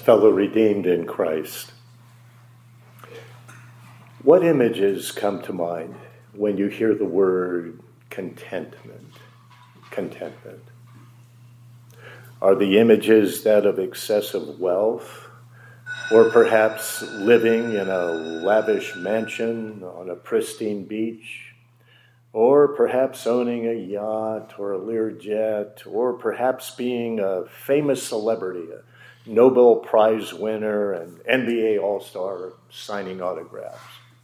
fellow redeemed in Christ. What images come to mind when you hear the word contentment? Contentment. Are the images that of excessive wealth, or perhaps living in a lavish mansion on a pristine beach, or perhaps owning a yacht or a Learjet, or perhaps being a famous celebrity, a Nobel Prize winner, an NBA All-Star signing autographs?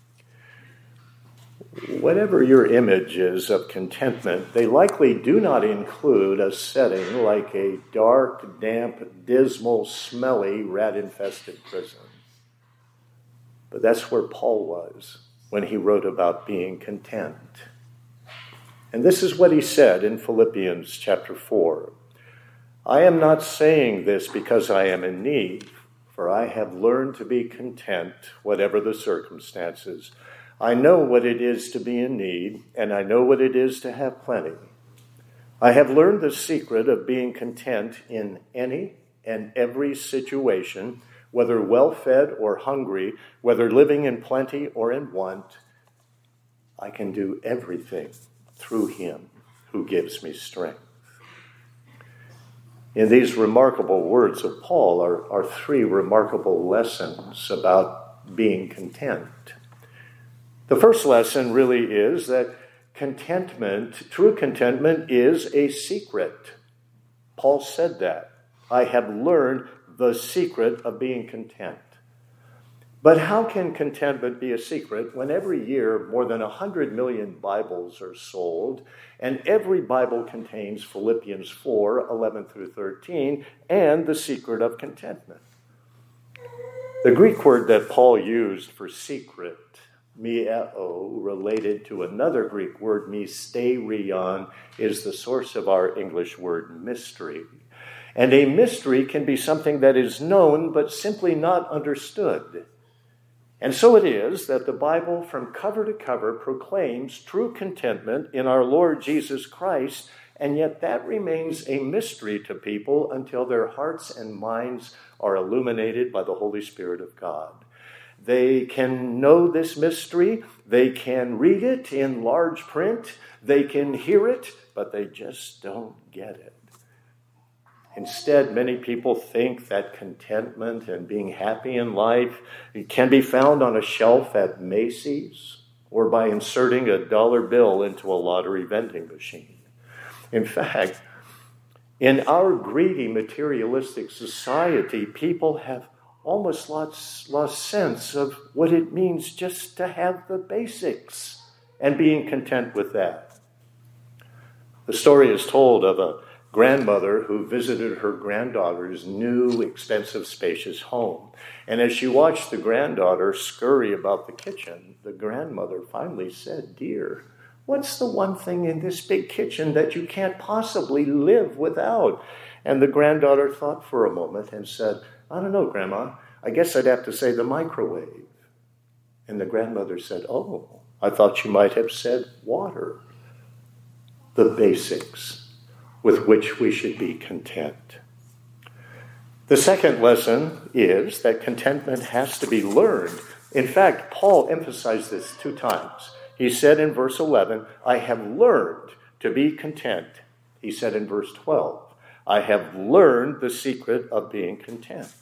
Whatever your image is of contentment, they likely do not include a setting like a dark, damp, dismal, smelly, rat-infested prison. But that's where Paul was when he wrote about being content. And this is what he said in Philippians chapter 4. I am not saying this because I am in need, for I have learned to be content, whatever the circumstances. I know what it is to be in need, and I know what it is to have plenty. I have learned the secret of being content in any and every situation, whether well-fed or hungry, whether living in plenty or in want. I can do everything through him who gives me strength. In these remarkable words of Paul are three remarkable lessons about being content. The first lesson really is that contentment, true contentment, is a secret. Paul said that. I have learned the secret of being content. But how can contentment be a secret when every year more than 100 million Bibles are sold, and every Bible contains Philippians 4, 11 through 13, and the secret of contentment? The Greek word that Paul used for secret, mieo, related to another Greek word, mysterion, is the source of our English word mystery. And a mystery can be something that is known but simply not understood. And so it is that the Bible from cover to cover proclaims true contentment in our Lord Jesus Christ, and yet that remains a mystery to people until their hearts and minds are illuminated by the Holy Spirit of God. They can know this mystery, they can read it in large print, they can hear it, but they just don't get it. Instead, many people think that contentment and being happy in life can be found on a shelf at Macy's or by inserting a dollar bill into a lottery vending machine. In fact, in our greedy, materialistic society, people have almost lost sense of what it means just to have the basics and being content with that. The story is told of a grandmother who visited her granddaughter's new, expensive, spacious home. And as she watched the granddaughter scurry about the kitchen, the grandmother finally said, "Dear, what's the one thing in this big kitchen that you can't possibly live without?" And the granddaughter thought for a moment and said, "I don't know, Grandma. I guess I'd have to say the microwave." And the grandmother said, "Oh, I thought you might have said water." The basics with which we should be content. The second lesson is that contentment has to be learned. In fact, Paul emphasized this 2 times. He said in verse 11, I have learned to be content. He said in verse 12, I have learned the secret of being content.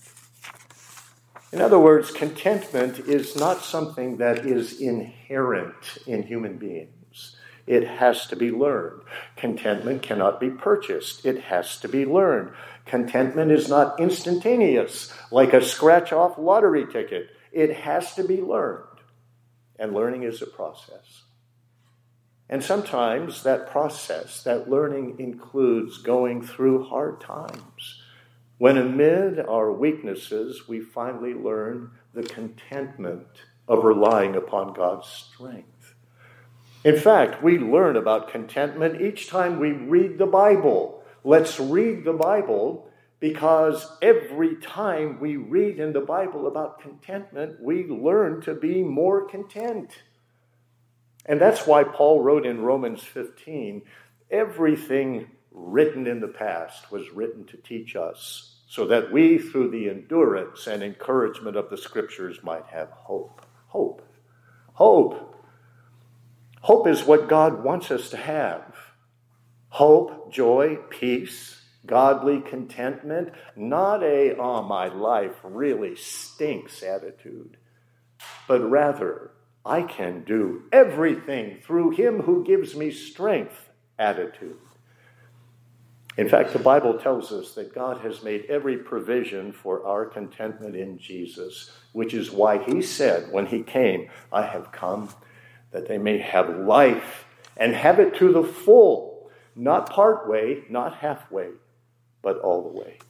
In other words, contentment is not something that is inherent in human beings. It has to be learned. Contentment cannot be purchased. It has to be learned. Contentment is not instantaneous, like a scratch-off lottery ticket. It has to be learned. And learning is a process. And sometimes that process, that learning, includes going through hard times, when amid our weaknesses, we finally learn the contentment of relying upon God's strength. In fact, we learn about contentment each time we read the Bible. Let's read the Bible, because every time we read in the Bible about contentment, we learn to be more content. And that's why Paul wrote in Romans 15, everything written in the past was written to teach us, so that we, through the endurance and encouragement of the Scriptures, might have hope. Hope. Hope. Hope is what God wants us to have. Hope, joy, peace, godly contentment, not a, oh, my life really stinks attitude, but rather, I can do everything through him who gives me strength attitude. In fact, the Bible tells us that God has made every provision for our contentment in Jesus, which is why he said when he came, I have come that they may have life and have it to the full, not part way, not halfway, but all the way.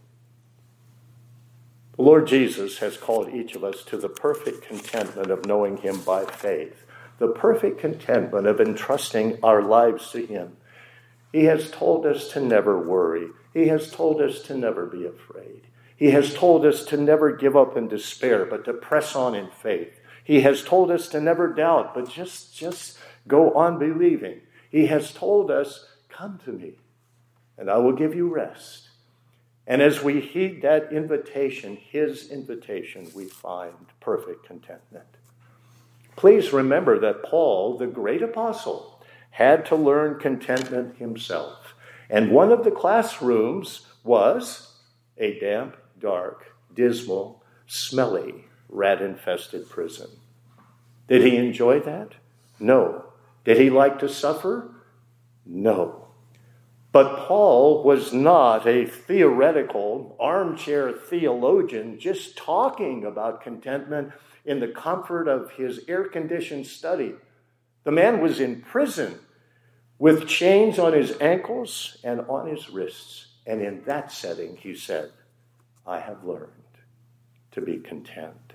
The Lord Jesus has called each of us to the perfect contentment of knowing him by faith, the perfect contentment of entrusting our lives to him. He has told us to never worry. He has told us to never be afraid. He has told us to never give up in despair, but to press on in faith. He has told us to never doubt, but just go on believing. He has told us, come to me, and I will give you rest. And as we heed that invitation, his invitation, we find perfect contentment. Please remember that Paul, the great apostle, had to learn contentment himself. And one of the classrooms was a damp, dark, dismal, smelly, rat-infested prison. Did he enjoy that? No. Did he like to suffer? No. But Paul was not a theoretical, armchair theologian just talking about contentment in the comfort of his air-conditioned study. The man was in prison with chains on his ankles and on his wrists. And in that setting, he said, I have learned to be content.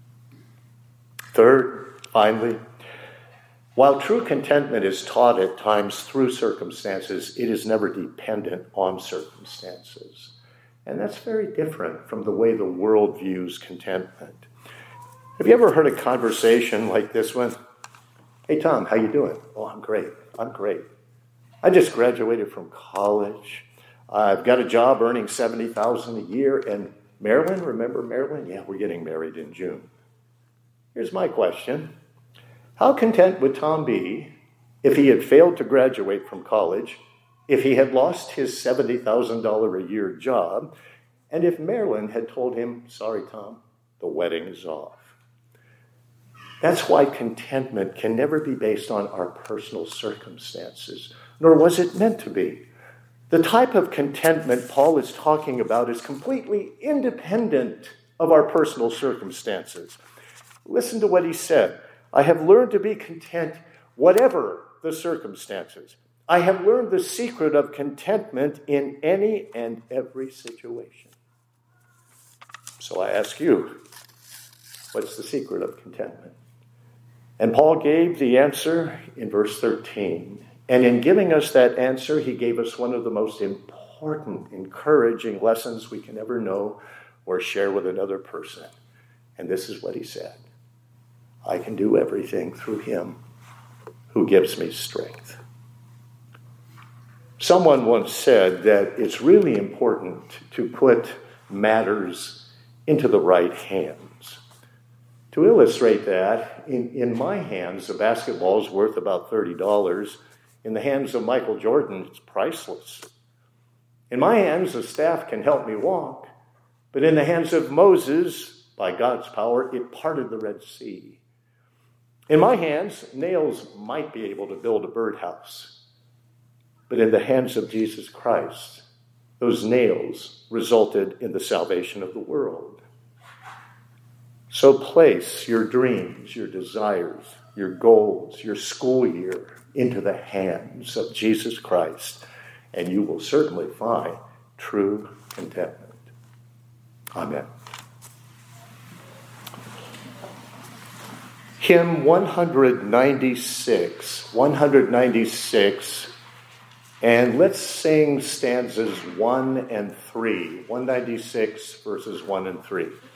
Third, finally, while true contentment is taught at times through circumstances, it is never dependent on circumstances. And that's very different from the way the world views contentment. Have you ever heard a conversation like this one? Hey, Tom, how you doing? Oh, I'm great. I just graduated from college. I've got a job earning $70,000 a year. And Marilyn, remember Marilyn? Yeah, we're getting married in June. Here's my question. How content would Tom be if he had failed to graduate from college, if he had lost his $70,000 a year job, and if Marilyn had told him, sorry, Tom, the wedding is off? That's why contentment can never be based on our personal circumstances, nor was it meant to be. The type of contentment Paul is talking about is completely independent of our personal circumstances. Listen to what he said. I have learned to be content whatever the circumstances. I have learned the secret of contentment in any and every situation. So I ask you, what's the secret of contentment? And Paul gave the answer in verse 13. And in giving us that answer, he gave us one of the most important, encouraging lessons we can ever know or share with another person. And this is what he said. I can do everything through him who gives me strength. Someone once said that it's really important to put matters into the right hands. To illustrate that, in my hands, a basketball is worth about $30. In the hands of Michael Jordan, it's priceless. In my hands, a staff can help me walk. But in the hands of Moses, by God's power, it parted the Red Sea. In my hands, nails might be able to build a birdhouse. But in the hands of Jesus Christ, those nails resulted in the salvation of the world. So place your dreams, your desires, your goals, your school year into the hands of Jesus Christ, and you will certainly find true contentment. Amen. Hymn 196, and let's sing stanzas 1 and 3. 196 verses 1 and 3.